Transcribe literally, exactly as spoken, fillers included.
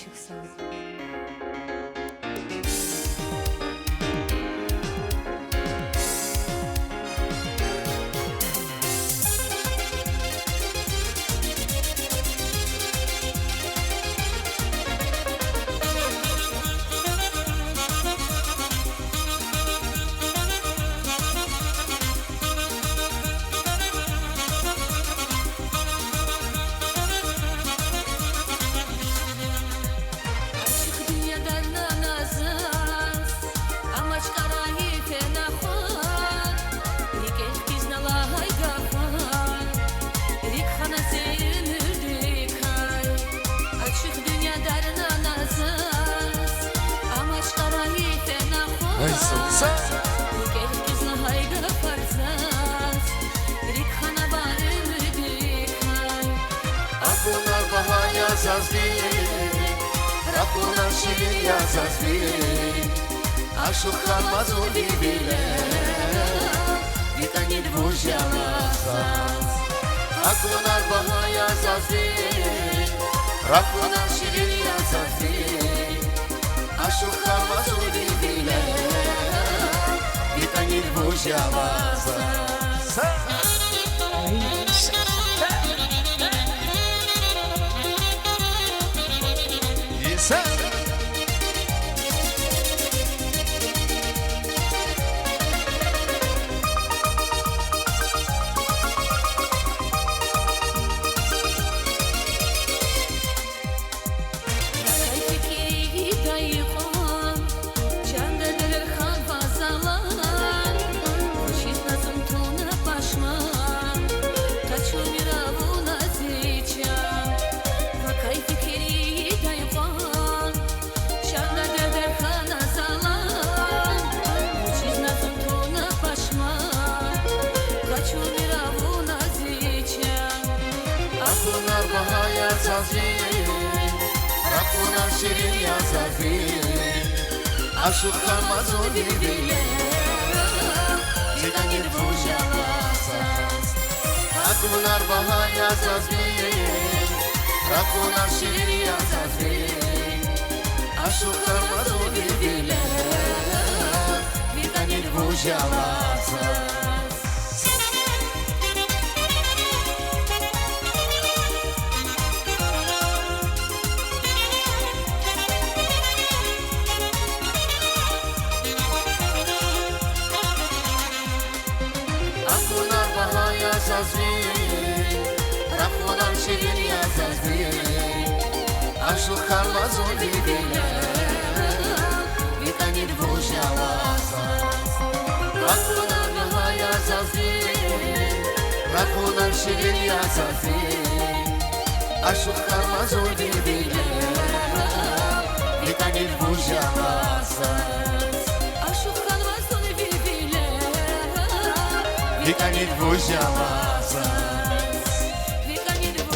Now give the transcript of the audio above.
çıksın. Rakuna shiria zazvi Ashuka mazuli bile Vitani dvuzjala zaz Akunar bahaya zazvi Rakuna shiria zazvi Ashuka mazuli bile Vitani dvuzjala zaz Rakuna shiria zazvi Ashuka mazuli bile Vitani dvuzjala zaz Akunar bahaya zazvi Rakuna shiria zazvi Ashuka mazuli bile Vitani dvuzjala zaz Rakuna shiria zazvi Ashuka mazuli bile Vitani dvuzjala zaz Rakuna bahaya zazvi Rakuna shiria zazvi Ashuka mazuli bile Vitani dvuzjala zaz Ashuka mazuli bile Vitani dvuzjala